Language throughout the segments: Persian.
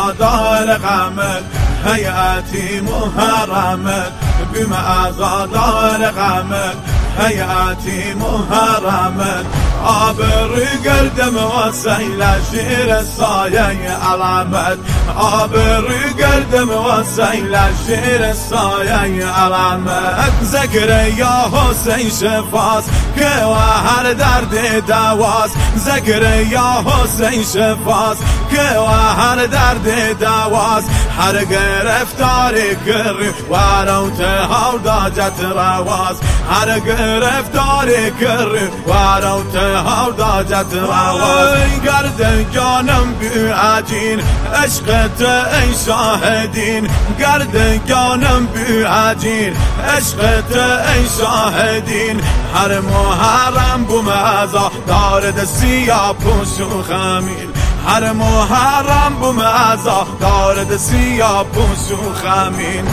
عزادار غمت هيئتي محرمت بما عزادار غمت هيئتي محرمت عابر قردم وسيل شير الصايا علامت عابر قردم وسيل شير الصايا علامت زكريا حسين شفاس که هر درد دواس زكريا حسين شفاس که هر درد دواس هر گرفتاری کری وروت هاودا جت رواز هر گرفتاری کری وروت هاودا جت رواز گرد جانم بی عجین عشقت ای شاهدین گرد جانم بی عجین عشقت ای شاهدین هر محرم بوم ازا دارد سیاه پوشو خمیل هر محرم بوم ازا دارد سیاه پوشو خمین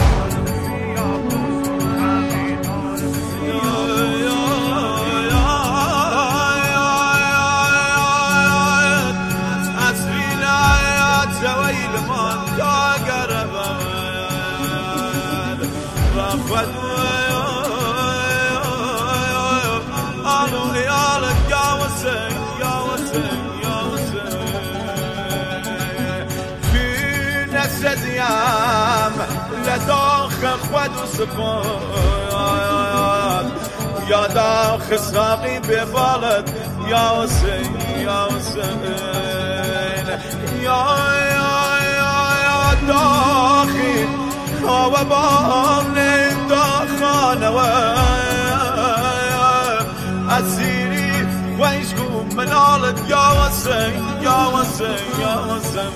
سديام لداخ خود وسفاد يا داخ ساقي ببالد يا حسين يا حسين يا داخي خوابان داخان اسيري ويشكو منالد يا حسين يا حسين يا حسين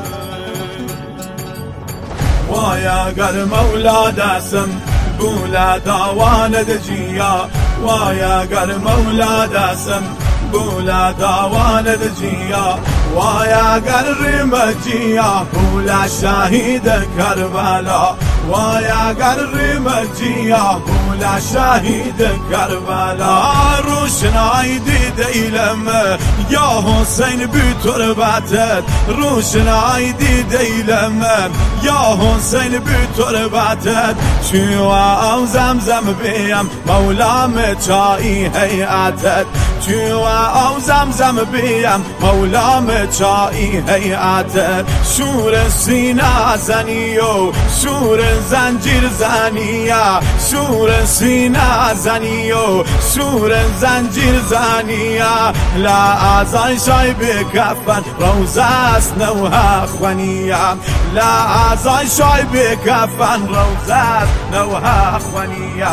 وایا گر مولا دسم بولا داوان دجیا وایا گر مولا دسم بولا داوان دجیا وایا گر رمجیا بولا شهید کربلا وایا گر رمجیا بولا شهید کربلا روشنایی دید ایلم یا حسین بی تربتت روشنایی دید ایلم یا حسین بی تربتت چو او زمزم بیم مولام چایی هیئتت چو او زمزم بیم مولام چایی هیئتت شور سینه زنی و شور زنجیر زنیه شور سینه زنی و شور زنجیر زنیه لعزای شای بکفن روزه است نوها خوانیه لعزای شای بکفن روزه است نوها خوانیه.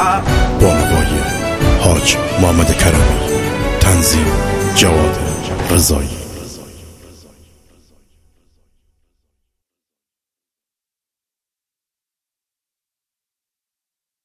بانوای حاج محمد کرمی، تنظیم جواد رضایی.